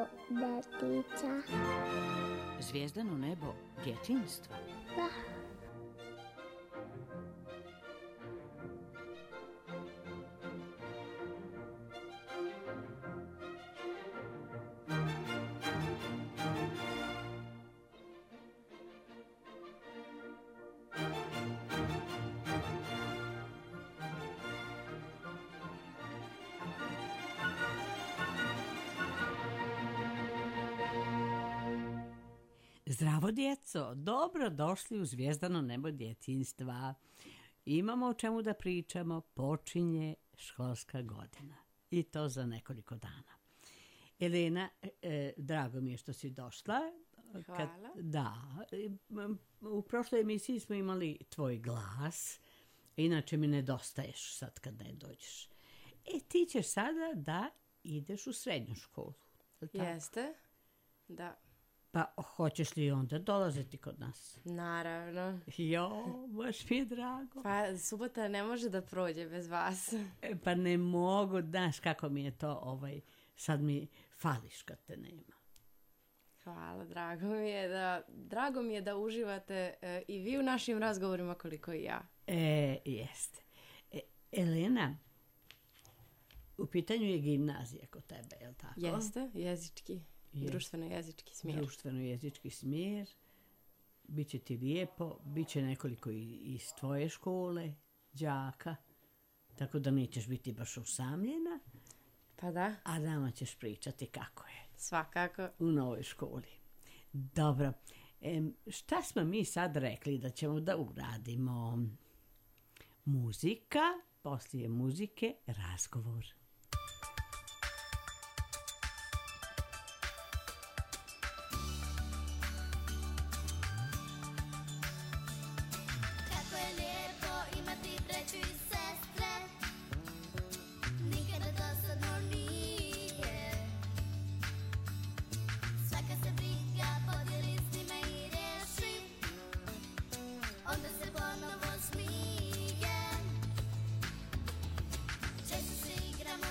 detica. Zvijezdano nebo djetinjstva. Da. Zdravo djeco, dobro došli u Zvijezdano nebo djetinjstva. Imamo o čemu da pričamo, počinje školska godina i to za nekoliko dana. Elena, drago mi je što si došla. Hvala. U prošloj emisiji smo imali tvoj glas, inače mi nedostaješ sad kad ne dođeš. Ti ćeš sada da ideš u srednju školu. Jeste, da. Pa hoćeš li onda dolaziti kod nas? Naravno. Baš mi je drago. Pa subota ne može da prođe bez vas. Pa ne mogu, znaš kako mi je to, sad mi fališ kad te nema. Hvala, drago mi je da uživate i vi u našim razgovorima koliko i ja. Jeste. Elena, u pitanju je gimnazija kod tebe, je li tako? Jeste, jezički. Društveno-jezički smjer. Društveno-jezički smjer. Biće ti lijepo, bit će nekoliko iz tvoje škole, đaka, tako da nećeš biti baš usamljena. Pa da. A nama ćeš pričati kako je. Svakako. U novoj školi. Dobro. Šta smo mi sad rekli da ćemo da uradimo? Muzika, poslije muzike razgovor. Često se igramo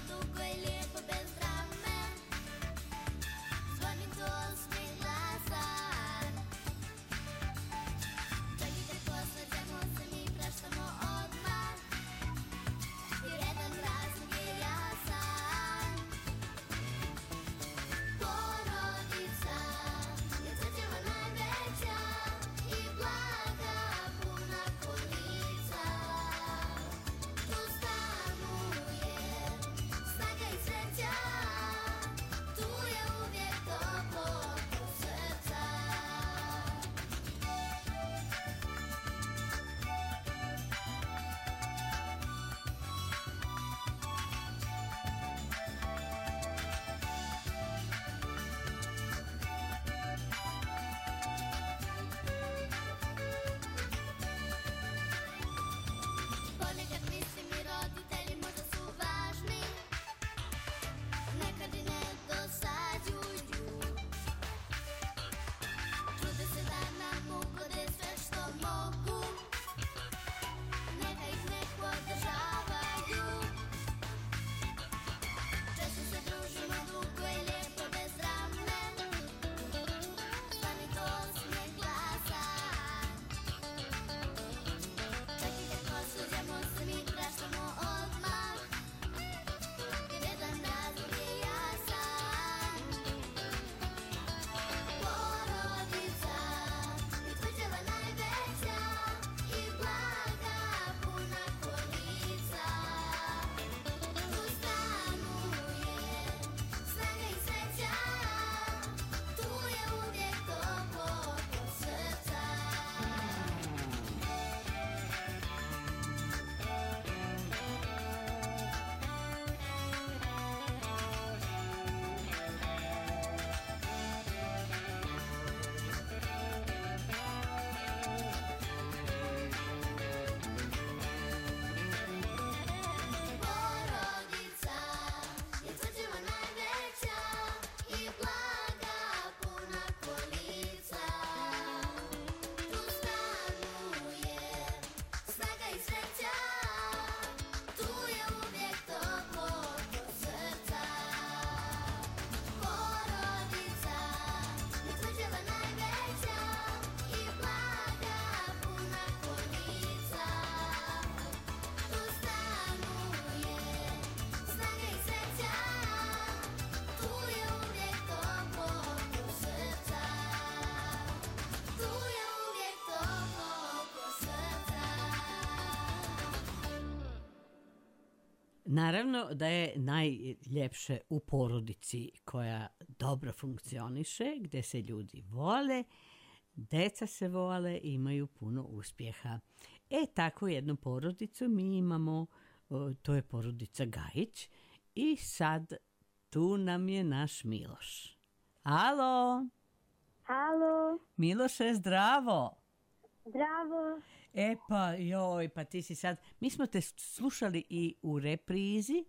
Naravno da je najljepše u porodici koja dobro funkcioniše, gdje se ljudi vole, deca se vole i imaju puno uspjeha. Takvu jednu porodicu mi imamo, to je porodica Gajić i sad tu nam je naš Miloš. Alo! Halo, Miloše, zdravo! zdravo. Pa ti si sad, mi smo te slušali i u reprizi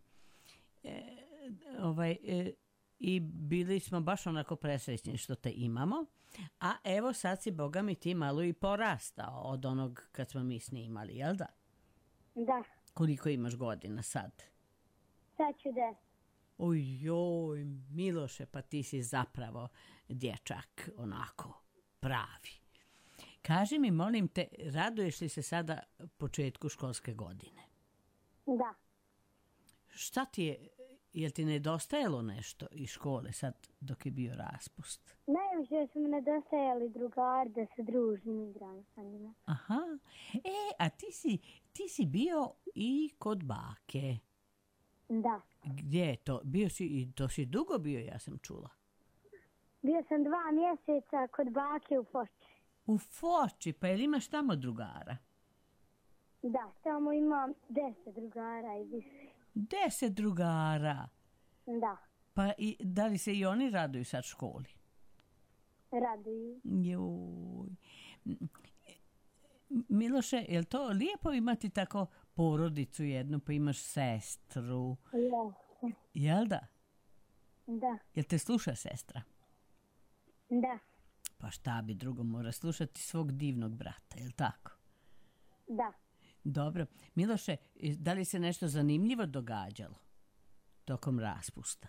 i bili smo baš onako presrećni što te imamo, a evo sad si, Boga mi, ti malo i porastao od onog kad smo mi snimali, jel da? Da, Koliko imaš godina sad? sad ću 10. Ojoj, Miloše, pa ti si zapravo dječak, onako, pravi. Kaži mi, molim te, raduješ li se sada početku školske godine? Da, Šta ti je, jel ti nedostajalo nešto iz škole sad dok je bio raspust? najviše su mi nedostajali drugari da se družim i igram sa njima. Aha, a ti si bio i kod bake. Da, Gdje je to? Bio si, i to si dugo bio, ja sam čula. bio sam 2 mjeseca kod bake u Foči. U Foči, pa jel imaš tamo drugara? Da, tamo imam 10 drugara i više. 10 drugara. Da, Pa da li se i oni raduju sad školi? raduju. Joj. Miloše, je li to lijepo imati tako porodicu jednu, pa imaš sestru? Jeste, Jel da? da, Jel te sluša sestra? da, Pa šta bi drugo, mora slušati svog divnog brata, jel tako? da. Dobro. Miloše, da li se nešto zanimljivo događalo tokom raspusta?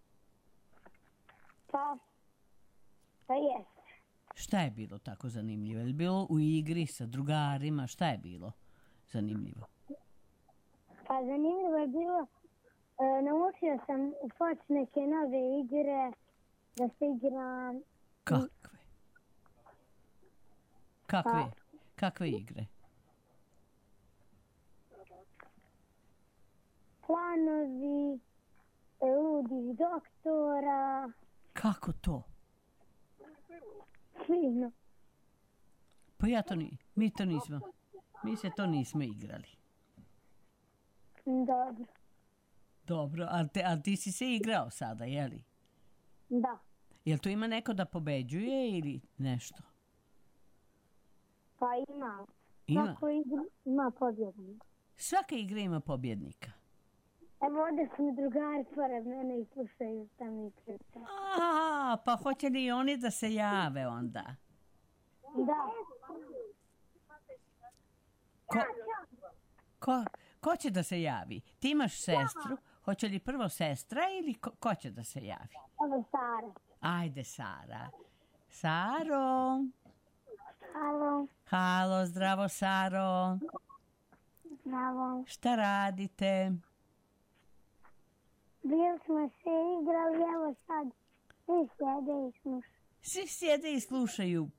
Pa jeste. Šta je bilo tako zanimljivo? Je li bilo u igri sa drugarima? Šta je bilo zanimljivo? Pa zanimljivo je bilo, naučio sam u Foči neke nove igre, da se igram. Kakve? Kakve igre? Planovi, ludih doktora, Kako to? fino. Pa mi se to nismo igrali. Dobro, Dobro, ali ti si se igrao sada, jeli? da. Jel tu ima neko da pobeđuje ili nešto? Pa ima. Ima. Svako igra ima pobjednik. Svaka igra ima pobjednika. Evo ovdje su mi drugari pored mene i slušaju šta mi priča. Pa hoće li i oni da se jave onda? Da, Ko će da se javi? Ti imaš sestru, hoće li prvo sestra ili ko će da se javi? evo Sara. Ajde, Sara. Saro. Halo, Halo, zdravo, Saro. zdravo. Šta radite? Bili smo se igrali, evo sad svi sjede i slušaju. Svi sjede i slušaju,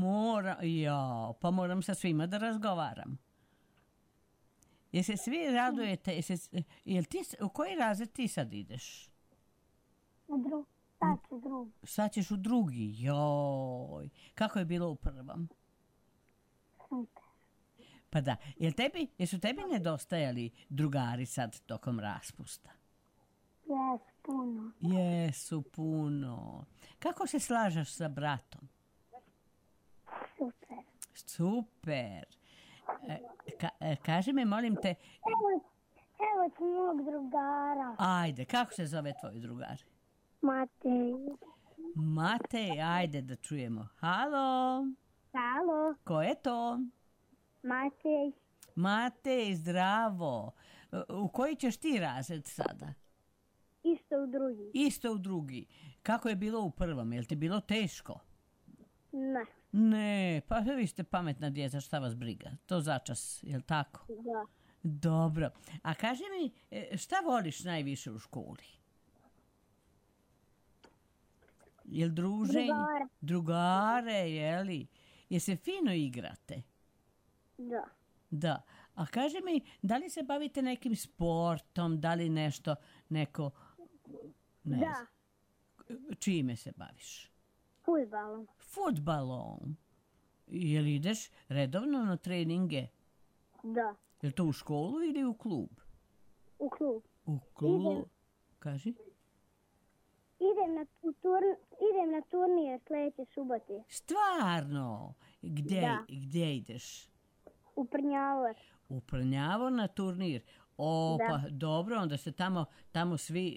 pa moram sa svima da razgovaram. Jel se svi radujete? U koji razred ti sad ideš? Sad će drugi. Sad ćeš u drugi, joj. Kako je bilo u prvom? Super. Pa da, jesu tebi nedostajali drugari sad tokom raspusta? Jes, puno. Jesu, puno. Kako se slažeš sa bratom? Super. Super. Kaži mi, molim te, Evo ti mog drugara. ajde, kako se zove tvoj drugar? Matej. Matej, ajde da čujemo. Halo, Halo, ko je to? Matej. Matej, zdravo. U koji ćeš ti razred sada? Isto u drugi. Isto u drugi. Kako je bilo u prvom? Je li ti bilo teško? Ne. Ne, pa vi ste pametna djeca, šta vas briga? To začas, je li tako? Da. Dobro. A kaži mi, šta voliš najviše u školi? Jel druženje? Drugare. Drugare, jeli? Je se fino igrate? Da. Da. A kaži mi, da li se bavite nekim sportom, da li nešto, neko, ne Da, znam, čime se baviš? fudbalom. Fudbalom. Jel ideš redovno na treninge? Da, Jel to u školu ili u klub? u klub. U klub. Idem. Kaži. Idem na turnir sljedeće subote. Stvarno? Gdje, Da. gdje ideš? U Prnjavor. U Prnjavo na turnir. O, Da. pa dobro, onda se tamo svi,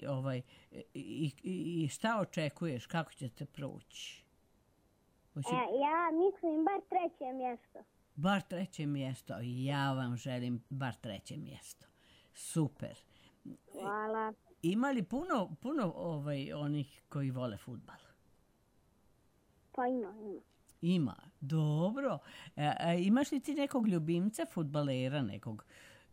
i šta očekuješ, kako ćete proći? Ja mislim bar 3. mjesto. Bar 3. mjesto. Ja vam želim bar 3. mjesto. Super. Hvala. Ima li puno onih koji vole fudbal? Pa ima. Ima. Dobro. Imaš li ti nekog ljubimca fudbalera, nekog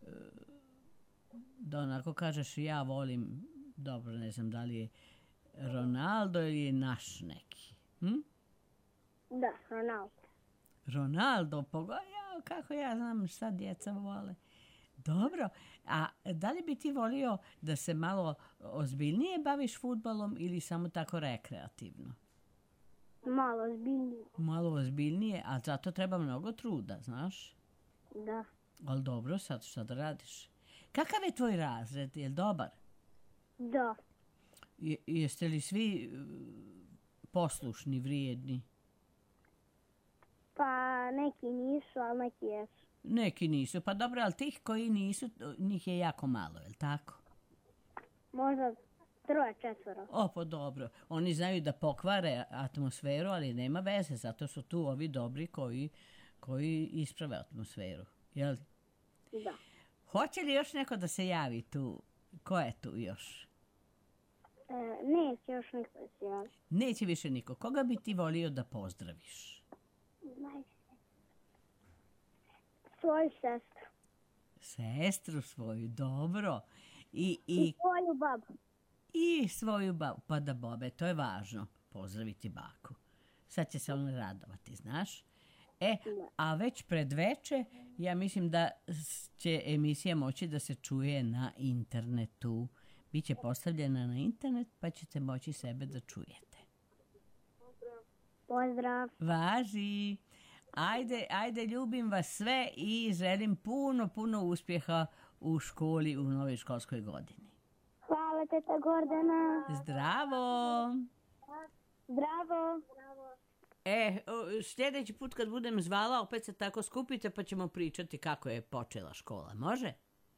da onako kažeš ja volim, dobro, ne znam da li je Ronaldo ili je naš neki? Da, Ronaldo. Ronaldo, kako ja znam šta djeca vole. Dobro, a da li bi ti volio da se malo ozbiljnije baviš fudbalom ili samo tako rekreativno? Malo ozbiljnije. Malo ozbiljnije, a zato treba mnogo truda, znaš? Da. Ali dobro, sad šta da radiš? Kakav je tvoj razred? Je li dobar? Da. Jeste li svi poslušni, vrijedni? Pa neki nisu, ali neki jesu. Neki nisu. Pa dobro, ali tih koji nisu, njih je jako malo, je li tako? Možda 3-4. O, pa dobro. Oni znaju da pokvare atmosferu, ali nema veze, zato su tu ovi dobri koji isprave atmosferu. Jel? Da. Hoće li još neko da se javi tu? Ko je tu još? Neće još niko da se javi. Neće više niko. Koga bi ti volio da pozdraviš? Svoju sestru. Sestru svoju, dobro. I I svoju babu. I svoju babu. Pa da Bobe, to je važno. Pozdraviti baku. Sad će se ona radovati, znaš? A već pred veče, ja mislim da će emisija moći da se čuje na internetu. Biće postavljena na internet, pa ćete moći sebe da čujete. Pozdrav. Važi. Ajde, ljubim vas sve i želim puno uspjeha u školi u novoj školskoj godini. Hvala, teta Gordana. Zdravo! Zdravo. Sljedeći put kad budem zvala, opet se tako skupite pa ćemo pričati kako je počela škola. Može?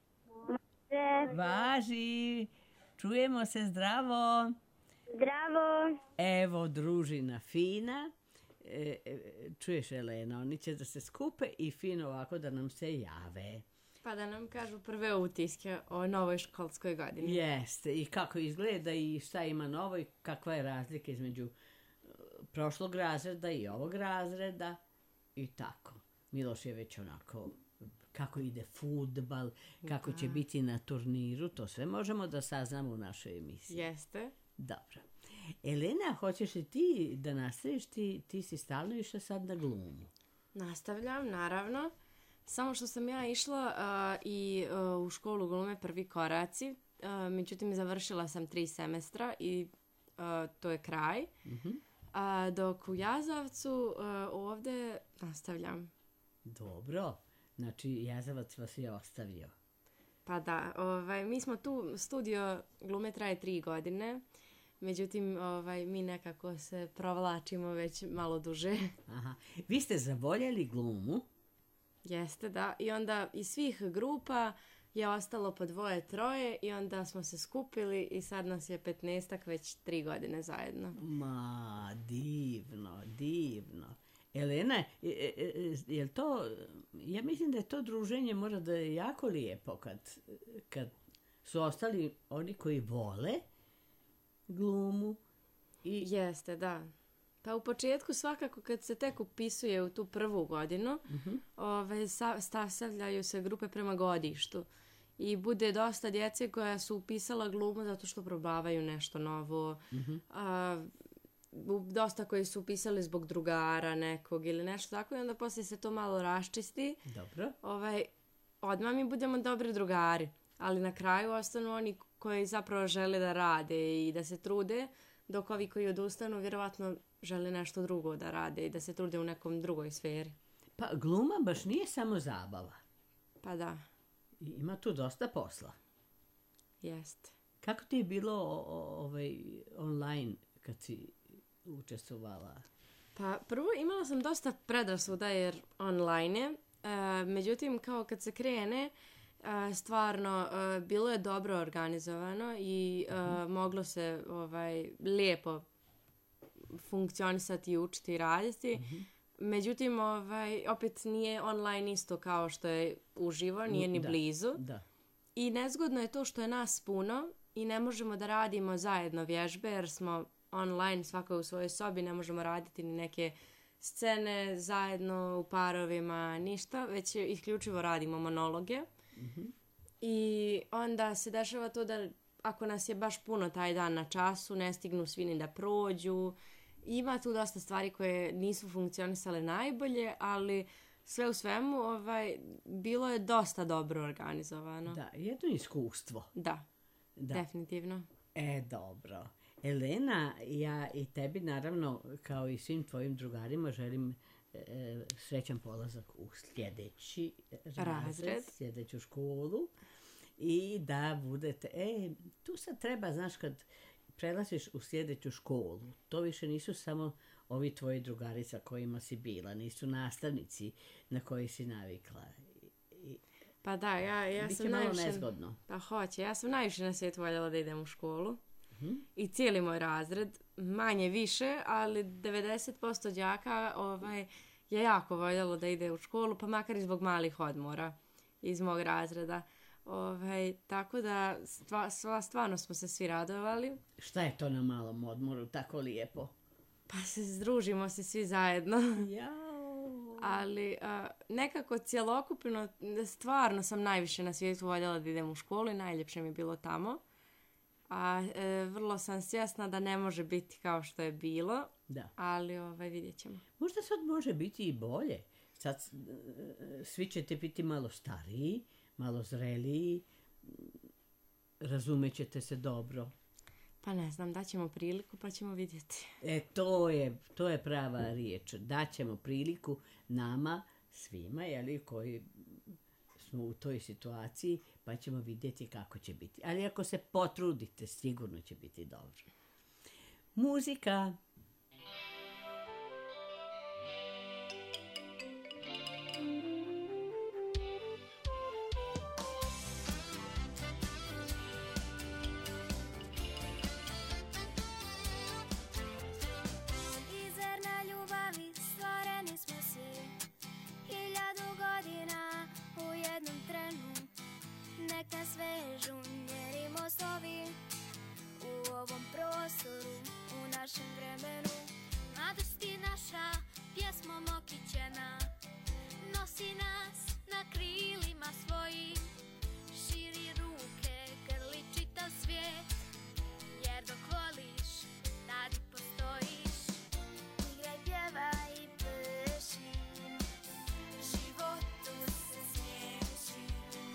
Važi! Čujemo se, zdravo! Zdravo. Evo, družina fina. Čuješ, Elena, oni će da se skupe i fino ovako da nam se jave. Pa da nam kažu prve utiske o novoj školskoj godini. Jeste, i kako izgleda i šta ima novo i kakva je razlika između prošlog razreda i ovog razreda i tako. Miloš je već onako kako ide fudbal, kako će biti na turniru, to sve možemo da saznamo u našoj emisiji. Jeste. Dobro. Elena, hoćeš li ti da nastaviš? Ti si stalno išla sad na glumu. Nastavljam, naravno. Samo što sam ja išla u školu glume prvi koraci, međutim završila sam 3 semestra i to je kraj. Dok u Jazavcu ovdje nastavljam. Dobro. Znači, Jazavac vas je ostavio. Pa da, mi smo tu, studio glume traje 3 godine, međutim mi nekako se provlačimo već malo duže. Aha. Vi ste zavoljeli glumu? Jeste, da. I onda iz svih grupa je ostalo po 2-3 i onda smo se skupili i sad nas je 15-ak već 3 godine zajedno. Ma, divno. Elena, je to, ja mislim da je to druženje mora da je jako lijepo kad su ostali oni koji vole glumu. Jeste, da. Pa u početku svakako kad se tek upisuje u tu prvu godinu, stavljaju se grupe prema godištu. I bude dosta djece koja su upisala glumu zato što probavaju nešto novo. Dosta koji su upisali zbog drugara nekog ili nešto tako i onda poslije se to malo raščisti. Dobro. odmah mi budemo dobri drugari, ali na kraju ostanu oni koji zapravo žele da rade i da se trude, dok ovi koji odustanu vjerovatno žele nešto drugo da rade i da se trude u nekom drugoj sferi. Pa gluma baš nije samo zabava. Pa da, Ima tu dosta posla. jest. Kako ti je bilo online kad si učestvovala? Pa prvo imala sam dosta predrasuda jer online je, međutim kao kad se krene, stvarno bilo je dobro organizovano i moglo se lijepo funkcionisati i učiti i raditi. Međutim, opet nije online isto kao što je uživo, nije ni blizu. Da. I nezgodno je to što je nas puno i ne možemo da radimo zajedno vježbe jer smo online, svako u svojoj sobi, ne možemo raditi ni neke scene zajedno u parovima, ništa, već isključivo radimo monologe. I onda se dešava to da ako nas je baš puno taj dan na času, ne stignu svi ni da prođu. Ima tu dosta stvari koje nisu funkcionisale najbolje, ali sve u svemu bilo je dosta dobro organizovano. Da, jedno iskustvo. Da, definitivno. Dobro. Elena, ja i tebi naravno, kao i svim tvojim drugarima, želim srećan polazak u sljedeći razred, sljedeću školu i da budete... tu sad treba, znaš, kad prelaziš u sljedeću školu, to više nisu samo ovi tvoji drugari sa kojima si bila, nisu nastavnici na koji si navikla. Pa da, ja Biće sam malo najviše... nezgodno. Pa hoće, ja sam najviše na svijetu voljela da idem u školu. I cijeli moj razred, manje više, ali 90% đaka je jako voljelo da ide u školu, pa makar i zbog malih odmora iz mog razreda. Tako da stvarno smo se svi radovali. Šta je to na malom odmoru tako lijepo? Pa združimo se svi zajedno. Jao. Ali nekako cjelokupno, stvarno sam najviše na svijetu voljela da idem u školu i najljepše mi je bilo tamo. A vrlo sam svjesna da ne može biti kao što je bilo, ali vidjet ćemo. Možda sad može biti i bolje. Sad svi ćete biti malo stariji, malo zreliji, razumet ćete se dobro. Pa ne znam, daćemo priliku pa ćemo vidjeti. To je prava riječ. Daćemo priliku nama, svima, koji smo u toj situaciji, pa ćemo vidjeti kako će biti. Ali ako se potrudite, sigurno će biti dobro. Muzika. Svežu njeni mostovi u ovom prostoru, u našem vremenu. Mladosti naša pjesmom okićena nosi nas na krilima svojim, širi ruke, grli čitav svijet, jer dok voliš, tad i postojiš. Igraj, pjevaj i pleši, životu se smiješi.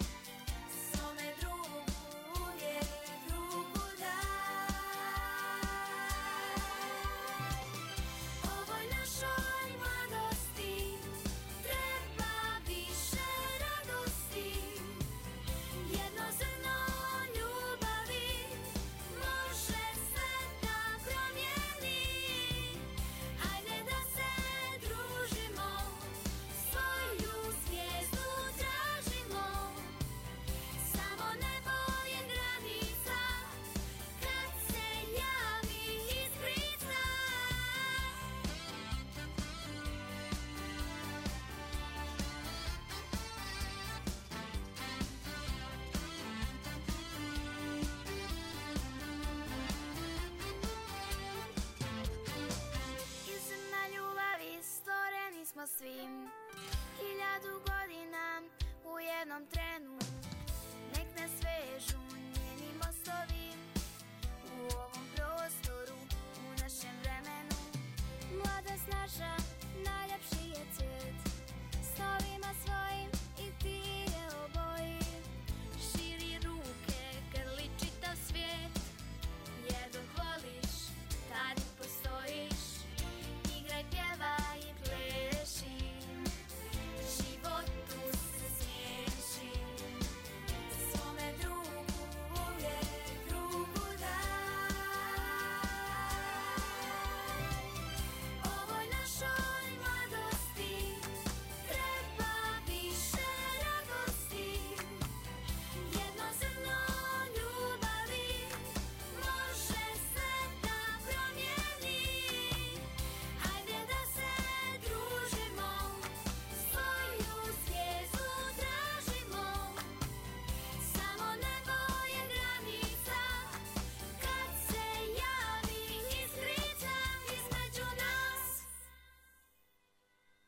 Svim 1000 godina u jednom trenu, nek nas vežu njeni mostovi u ovom prostoru, u našem vremenu. Mladost naša, najljepši je cvijet, snovima svojim i ti je oboj.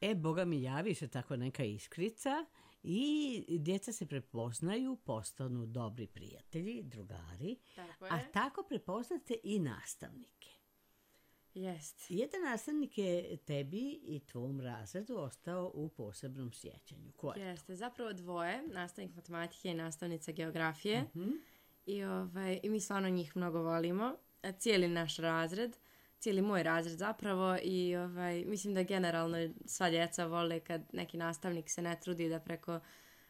Boga mi javi se tako neka iskrica i djeca se prepoznaju, postanu dobri prijatelji, drugari, Tako je. a tako prepoznate i nastavnike. Jest. Jedan nastavnik je tebi i tvom razredu ostao u posebnom sjećanju. Ko je? Jeste, zapravo dvoje, nastavnik matematike i nastavnica geografije. I mi stvarno njih mnogo volimo. Cijeli naš razred, cijeli moj razred zapravo i mislim da generalno sva djeca vole kad neki nastavnik se ne trudi da preko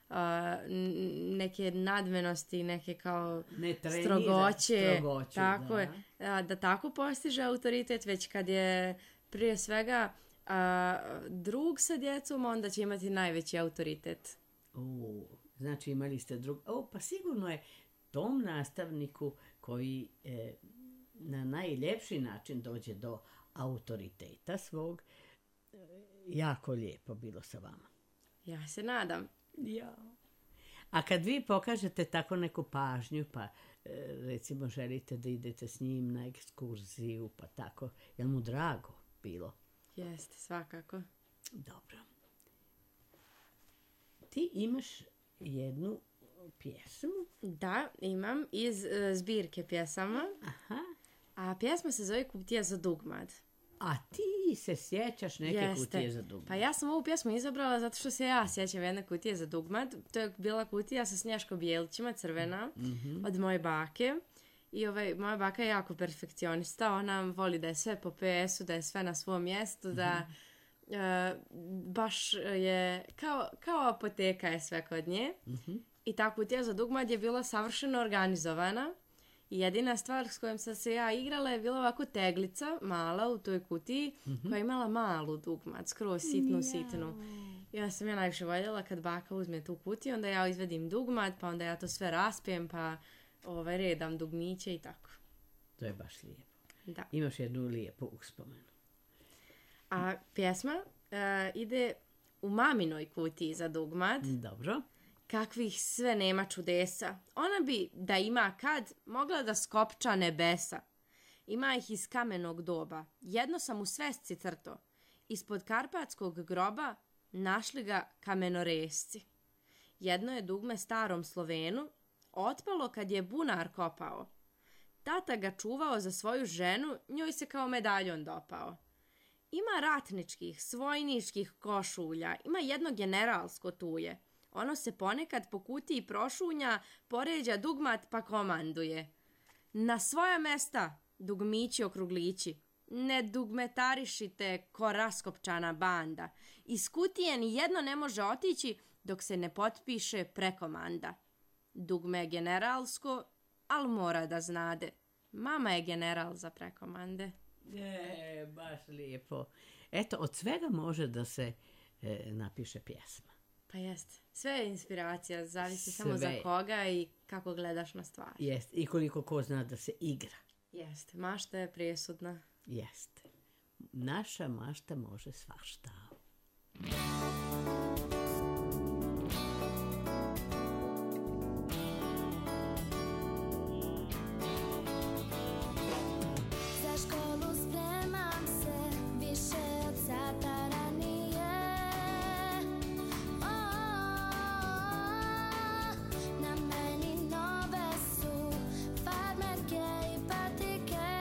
neke nadmenosti, neke kao Ne trenira strogoće, strogoću, tako da. je, da tako postiže autoritet, već kad je prije svega drug sa djecom, onda će imati najveći autoritet. Znači imali ste pa sigurno je tom nastavniku koji na najljepši način dođe do autoriteta svog, jako lijepo bilo sa vama. Ja se nadam. Ja. A kad vi pokažete tako neku pažnju, pa recimo želite da idete s njim na ekskurziju, pa tako, je li mu drago bilo? Jeste, svakako. Dobro. Ti imaš jednu pjesmu. Da, imam iz zbirke pjesama. Aha. A pjesma se zove Kutija za dugmad. A ti se sjećaš neke kutije za dugmad. Pa ja sam ovu pjesmu izabrala zato što se ja sjećam jedne kutije za dugmad. To je bila kutija sa snješko-bijelićima, crvena, od moje bake. I moja baka je jako perfekcionista. Ona voli da je sve po PS-u, da je sve na svom mjestu, da baš je kao apoteka je sve kod nje. I ta kutija za dugmad je bila savršeno organizovana. I jedina stvar s kojom sam se ja igrala je bila ovako teglica, mala u toj kutiji, koja je imala malu dugmad, skroz sitnu. I onda sam ja najviše voljela kad baka uzme tu kutiju, onda ja izvedim dugmad, pa onda ja to sve raspijem, pa redam dugmiće i tako. To je baš lijepo. Da. Imaš jednu lijepu uspomenu. A pjesma ide u maminoj kutiji za dugmad. Dobro. Kakvih sve nema čudesa. Ona bi, da ima kad, mogla da skopča nebesa. Ima ih iz kamenog doba. Jedno sam u svesci crto. Ispod karpatskog groba našli ga kamenoresci. Jedno je dugme starom Slovenu, otpalo kad je bunar kopao. Tata ga čuvao za svoju ženu, njoj se kao medaljon dopao. Ima ratničkih, svojničkih košulja, ima jedno generalsko tuje. Ono se ponekad po kutiji prošunja, poređa dugmat pa komanduje. Na svoja mesta, dugmići okruglići, ne dugmetarišite ko raskopčana banda. Iz kutije ni jedno ne može otići dok se ne potpiše prekomanda. Dugme je generalsko, al mora da znade. Mama je general za prekomande. Baš lijepo. Eto, od svega može da se napiše pjesma. Pa jest. Sve je inspiracija, zavisi samo za koga i kako gledaš na stvari. Jest. I koliko ko zna da se igra. Jeste. Mašta je presudna. Jeste. Naša mašta može svašta. Za školu spremam se više od sata ranije. Na meni nove su farmerke i patike.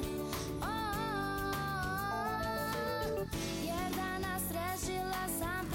Jer danas rešila sam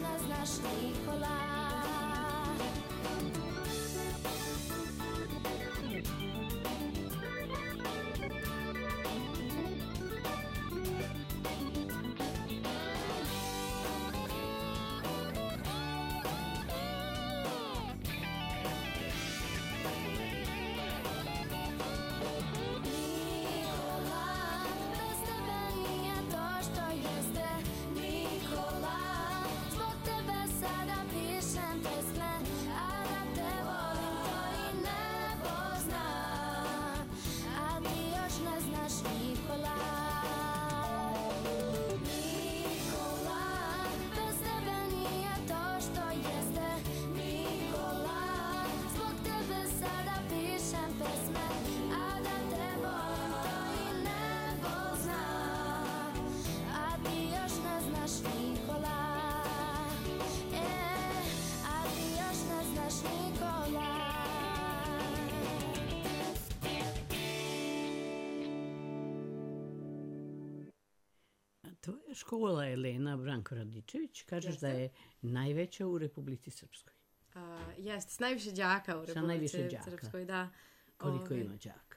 ne znaš Nikola. Tvoja škola je, Lena Branko Radičević, kažeš da je najveća u Republici Srpskoj. Jeste, s najviše đaka u Republici Srpskoj, da. Koliko ima đaka?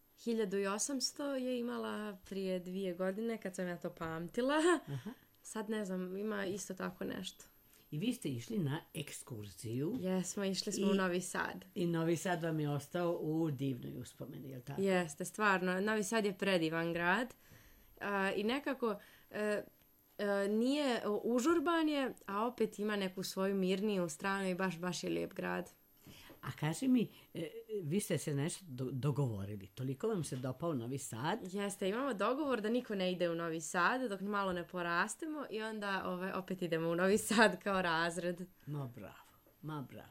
1800 je imala prije 2 godine kad sam ja to pamtila. Aha. Sad ne znam, ima isto tako nešto. I vi ste išli na ekskurziju. Jesmo, išli smo u Novi Sad. I Novi Sad vam je ostao u divnoj uspomeni, je li tako? Jeste, stvarno. Novi Sad je predivan grad. I nekako nije užurban je, a opet ima neku svoju mirniju stranu i baš je lijep grad. A kaži mi, vi ste se nešto dogovorili. Toliko vam se dopao Novi Sad? Jeste, imamo dogovor da niko ne ide u Novi Sad dok malo ne porastemo i onda opet idemo u Novi Sad kao razred. Ma bravo.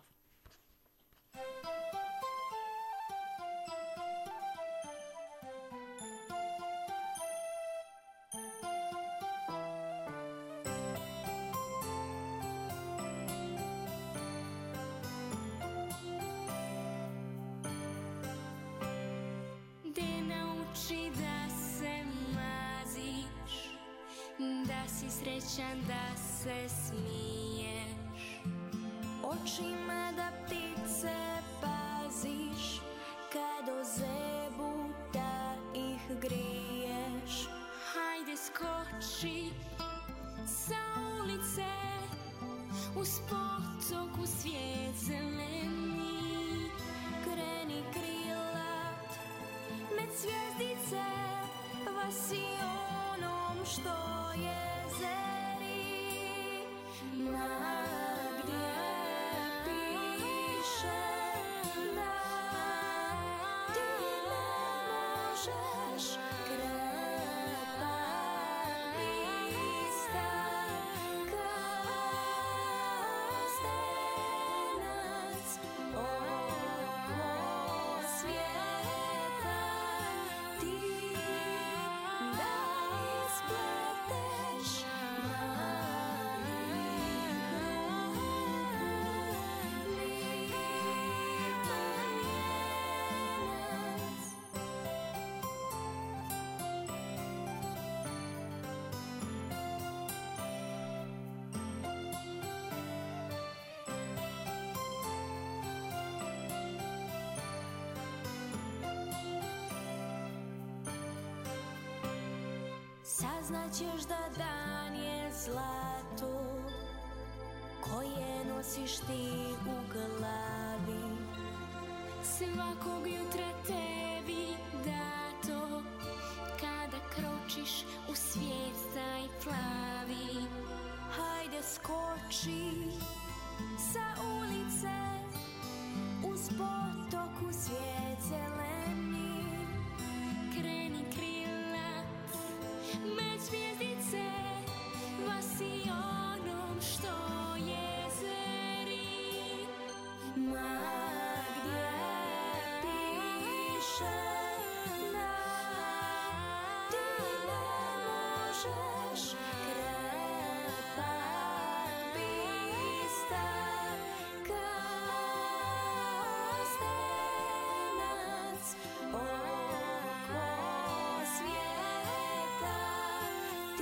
Srećan da se smiješ, očima da ptice paziš, kad ozebu da ih griješ. Hajde skoči sa ulice, uz potok u svijet zeleni, kreni krilat med zvjezdice, vasi onom što je. Saznaćeš da dan je zlato koje nosiš ti u glavi, svakog jutra tebi dato, kada kročiš u svijet taj plavi. Hajde skoči sa ulice, uz potok u svijet zeleni, kreni krilat med zvijezdice, vasi onom što je zeri. Ma gdje piše da ti ne možeš krepat pista kao stenac oko svijeta.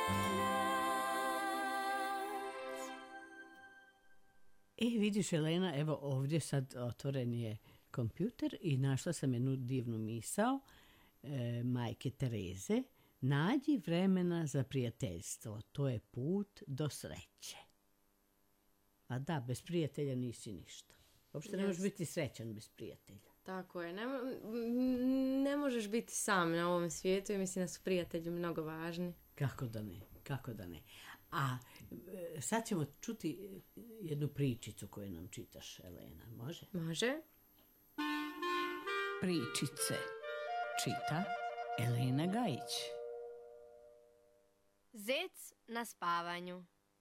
Vidiš, Elena, evo ovdje sad otvoren je kompjuter i našla sam jednu divnu misao majke Tereze. Nađi vremena za prijateljstvo, to je put do sreće. A da, bez prijatelja nisi ništa. Uopšte ne možeš biti srećan bez prijatelja. Tako je. Ne možeš biti sam na ovom svijetu i mislim da su prijatelji mnogo važni. Kako da ne. A sad ćemo čuti jednu pričicu koju nam čitaš, Elena. Može? Može. Pričice čita Elena Gajić. Zec na spavanju.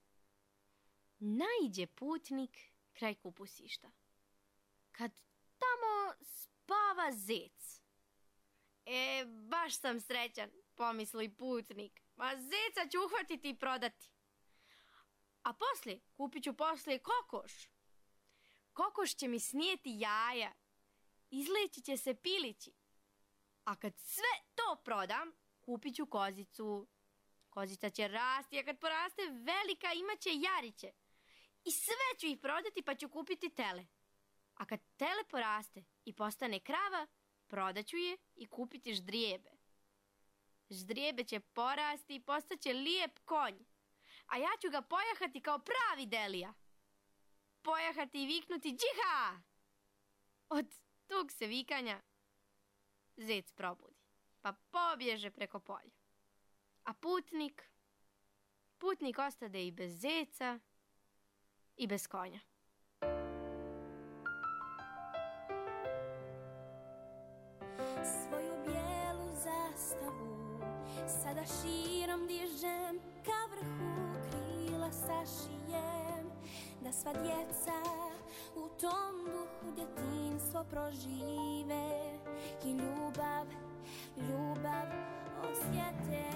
Naiđe putnik kraj kupusišta. Kad tamo spava zec. Baš sam srećan, pomisli putnik. Ma zeca ću uhvatiti i prodati. A poslije, kupit ću poslije kokoš. Kokoš će mi snijeti jaja. Izleći će se pilići. A kad sve to prodam, kupit ću kozicu. Kozica će rasti, a kad poraste velika imat će jariće. I sve ću ih prodati pa ću kupiti tele. A kad tele poraste i postane krava, prodat ću je i kupiti ždrijebe. Ždrijebe će porasti i postaće lijep konj. A ja ću ga pojahati kao pravi delija. Pojahati i viknuti džiha! Od tog se vikanja zec probudi, pa pobježe preko polja. A putnik ostade i bez zeca i bez konja. Svoju bijelu zastavu sada širom dižem, ka vrhu krila sašijem, da sva djeca u tom duhu djetinjstvo prožive i ljubav osjete.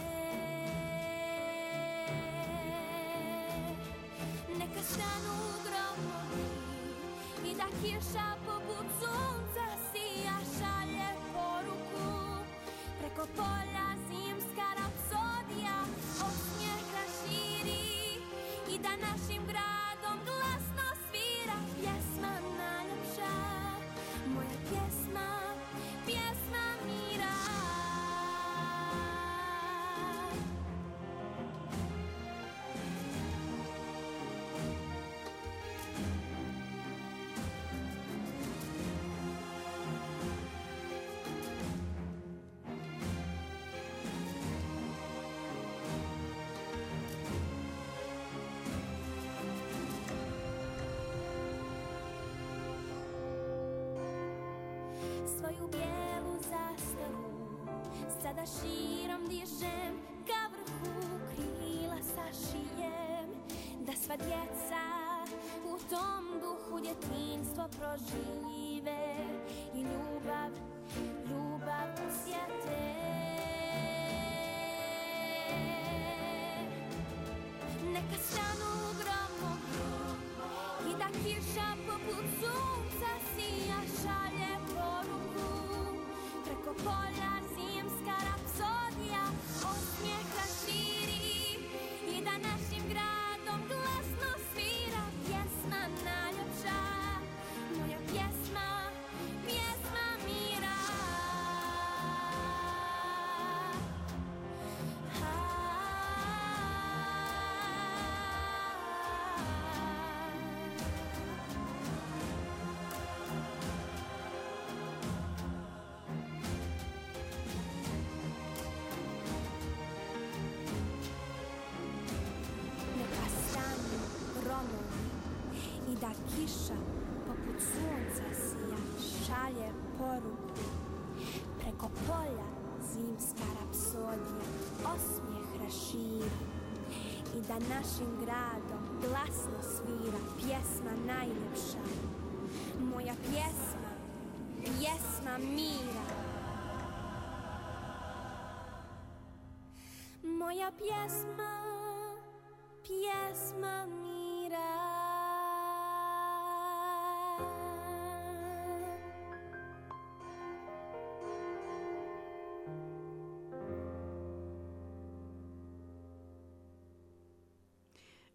Neka stanu gromovi i da kiša poput sunca sija, šalje poruku preko polja zimska rapsodija osmijeha širi i da našim gradom glasno svira pjesma najljepša, moja pjesma mira. Svoju bijelu zastavu sada širom dižem, ka vrhu krila sašijem, da sva djeca u tom duhu djetinjstvo prožive i ljubav osjete. Neka stanu gromovi i da kiša poput sunca sija, šalje poruku preko polja zimska rapsodija osmijeha širi i da našim gradom glasno svira pjesma najljepša, moja pjesma mira. Neka stanu gromovi i da kiša poput sunca sija, šalje poruku preko polja zimska rapsodija osmijeh raširi i da našim gradom glasno svira pjesma najljepša, moja pjesma mira. Moja pjesma mira.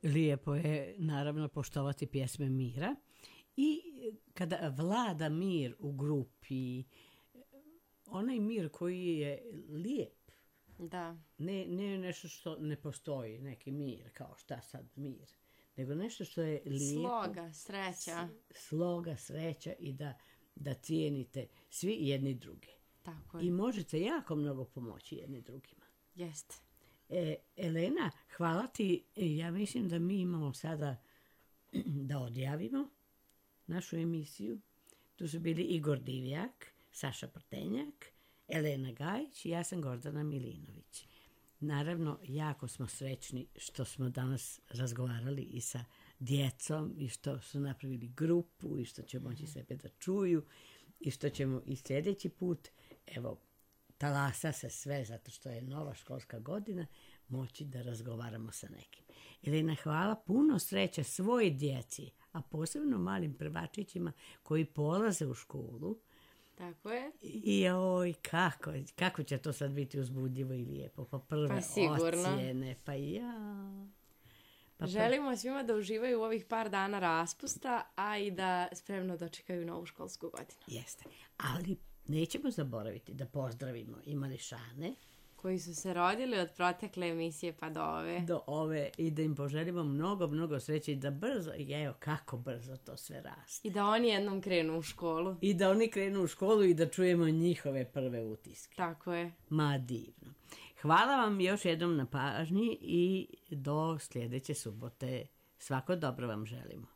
lijepo je naravno poštovati pjesme mira i kada vlada mir u grupi, onaj mir koji je lijep, Da. ne nešto što ne postoji, neki mir, kao šta sad mir, nego nešto što je lijepo. Sloga, sreća. Sloga, sreća i da cijenite svi jedni druge. Tako je. I možete jako mnogo pomoći jedni drugima. Jeste. Elena, hvala ti. Ja mislim da mi imamo sada da odjavimo našu emisiju. Tu su bili Igor Divjak, Saša Prtenjak, Elena Gajić i ja sam Gordana Milinović. Naravno, jako smo srećni što smo danas razgovarali i sa djecom i što su napravili grupu i što će moći sebe da čuju i što ćemo i sljedeći put, evo, talasa se sve zato što je nova školska godina, moći da razgovaramo sa nekim. Elena, hvala, puno sreće svoj djeci, a posebno malim prvačićima koji polaze u školu. Tako je. I kako će to sad biti uzbudljivo i lijepo. Pa prve ocjene, pa ja... Želimo svima da uživaju u ovih par dana raspusta, a i da spremno dočekaju novu školsku godinu. Jeste, ali nećemo zaboraviti da pozdravimo i mališane koji su se rodili od protekle emisije pa do ove. I da im poželimo mnogo, mnogo sreće i da brzo, evo kako brzo to sve raste. I da oni jednom krenu u školu. I da oni krenu u školu i da čujemo njihove prve utiske. Tako je. Ma divno. Hvala vam još jednom na pažnji i do sljedeće subote. Svako dobro vam želimo.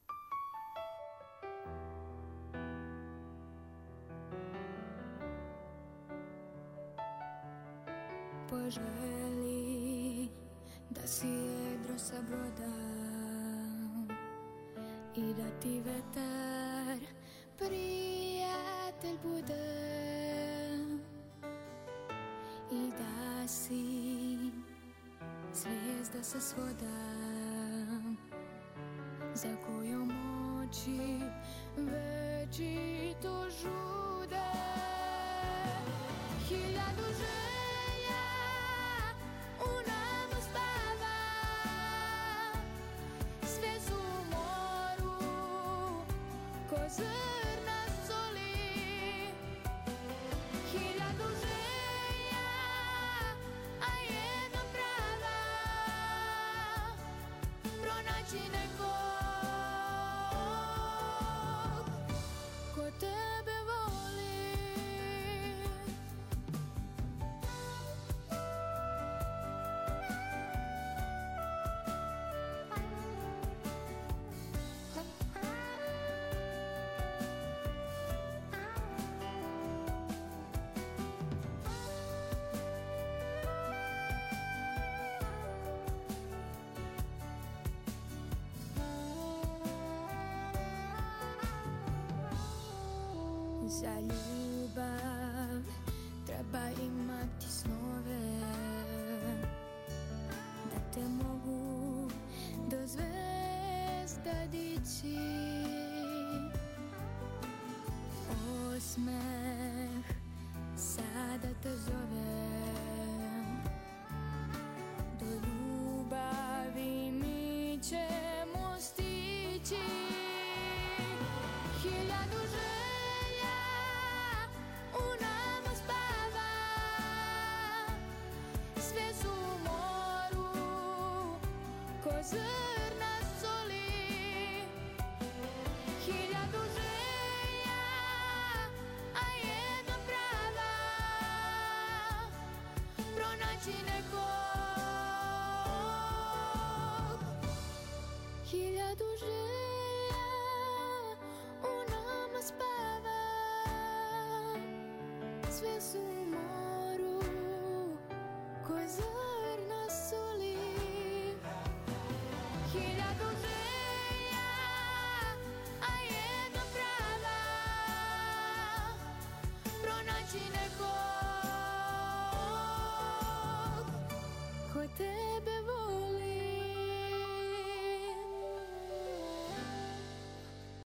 Poželi da si jedro sa broda i da ti vetar prijatelj bude i da si zvijezda sa svoda za kojom oči večito žude. Hiljadu želja u nama spava, sve su u moru ko zrna soli. Hiljadu želja, a jedna prava, pronaći nekog ko tebe voli. Za ljubav treba imati snove, da te mogu do zvezda dići. Osmeh sada te zove, do ljubavi mi ćemo stići. Hiljadu želja u nama spava, sve su u moru ko zrna soli. Hiljadu želja, a jedna prava, pronaći nekog. Hiljadu želja u nama spava, sve su u moru ko zrna.